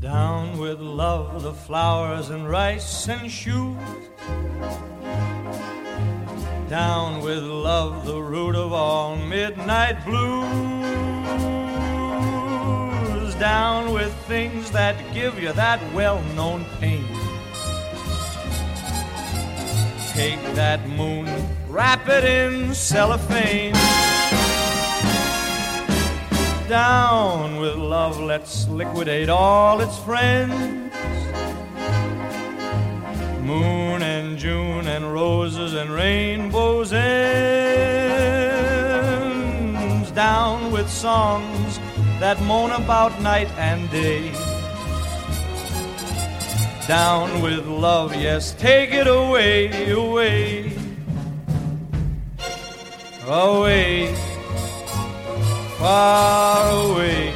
Down with love, the flowers and rice and shoes. Down with love, the root of all midnight blues. Down with things that give you that well-known pain. Take that moon, wrap it in cellophane. Down with love, let's liquidate all its friends. Moon and June and roses and rainbows ends. Down with songs that moan about night and day. Down with love, yes, take it away, away, away, far away.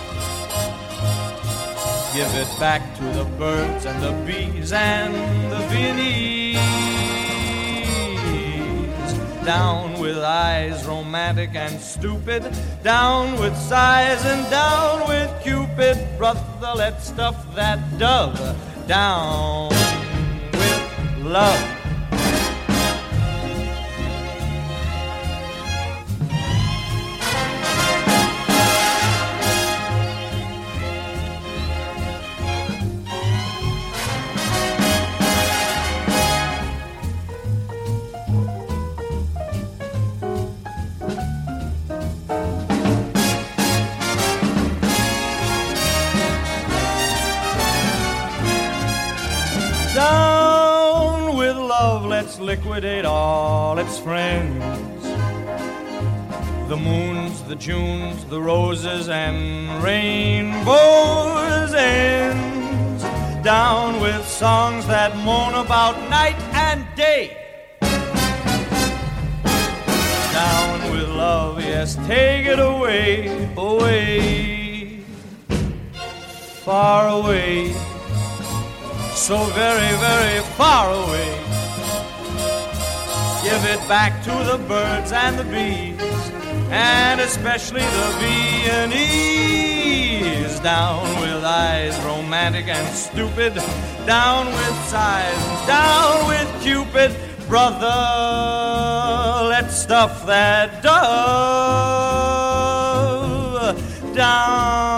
Give it back to the birds and the bees and the Viennese. Down with eyes romantic and stupid. Down with sighs and down with Cupid. Brother, let's stuff that dove. Down with love. Down with love, let's liquidate all its friends. The moons, the Junes, the roses and rainbows ends. Down with songs that moan about night and day. Down with love, yes, take it away, away, far away. So very, very far away. Give it back to the birds and the bees, and especially the Viennese. Down with eyes romantic and stupid. Down with sighs, down with Cupid. Brother, let's stuff that dove. Down